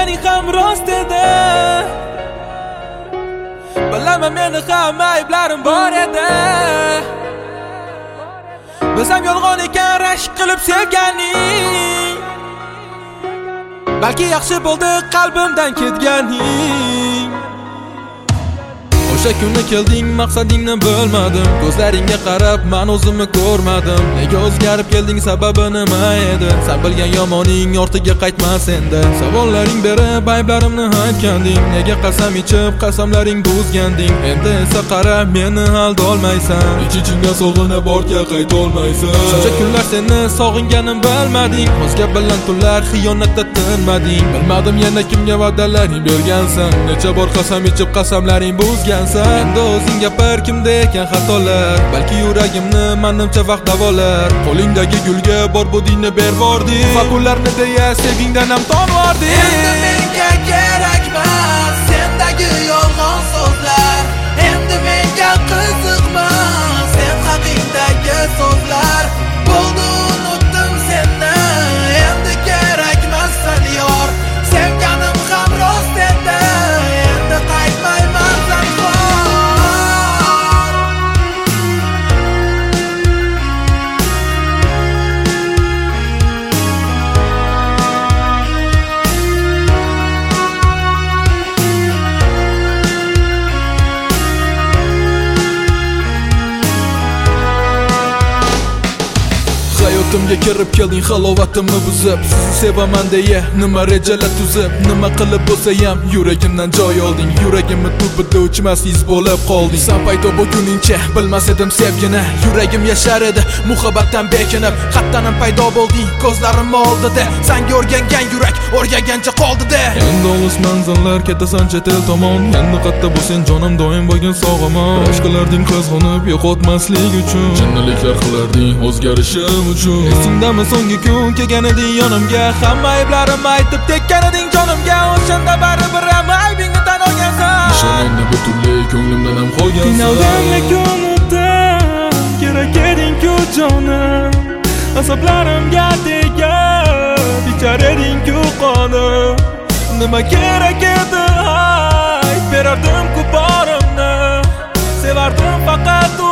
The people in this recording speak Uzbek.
aytganing ham rost edi. Bilaman meni ham ayblarim bor edi. Biz ham yolg'on ekan rashk qilib sevganing. Balki yaxshi bo'ldi qalbimdan ketganing. O'sha kuni kelding, maqsadingni bilmadim. Ko'zlaringga qarab men o'zimni ko'rmadim. Nega o'zgarib kelding, sababi nima edi? Sen bilgan yomoning ortiga qaytmas endi. Savollaring berib ayblarimni aytganding. Nega qasam ichib qasamlaring buzganding? Endi esa qara meni aldolmaysan. Ich-ichingga sog'inib ortga qayta olmaysan. Shuncha kunlar seni sog'inganim bilmading. O'zga bilan tunlar xiyonatda tinmading. Bilmadim yana kimga va'dalaring bergansan. Necha bor qasam ichib qasamlaring buzgansan. Endi o'zing gapir kimda ekan xatolar. Balki yuragimni menimcha vaqt davolar. Qo'lingdagi gulga bor budingni ber bording. Fakullarni deya sevgingdan ham tonvording. Endi menga kerakmas sendagi yolg'on so'zlar. Endi menga qiziqmas sen haqingdagi so'zlar. Bo'ldi unutdim seni, endi kerakmassan yor. Sevganim ham rost edi, endi qaytmayman zanhor. Hayotimga kirib kelding halovatimni buzib. Sizni sevaman deya nima rejalar tuzib. Nima qilib bo'lsa ham yuragimdan joy olding. Yuragimni tubida o'chmas iz bo'lib qolding. Sen paydo bo'lguningcha bilmas edim sevgini. Yuragim yashar edi muhabbatdan bekinib. Hattanam paydo bo'lding ko'zlarim oldida. Senga o'rgangan yurak o'rgangancha qoldi-da. Endi olis manzillar ketasan chet el tomon. Endi qatta bu sen jonim doim bo'lgan sog'imon. Rashk qilarding qizg'onib yo'qotmaslik uchun. Jinniliklar qilarding o'zgarishim uchun. Esingdami so'nggi kun kelgan eding yonimga. Hamma ayblarimni aytib tekkan eding jonimga. O'shanda baribir ham aybingni tan olgansan. Ishoningni butunlay ko'nglimdan ham qolgansan. Finaldan yakunida kerak eding-ku jonim. Asablarimga tegib ichar eding-ku qonim. Nima kerak edi ayt berardim-ku borimni. Sevardim faqat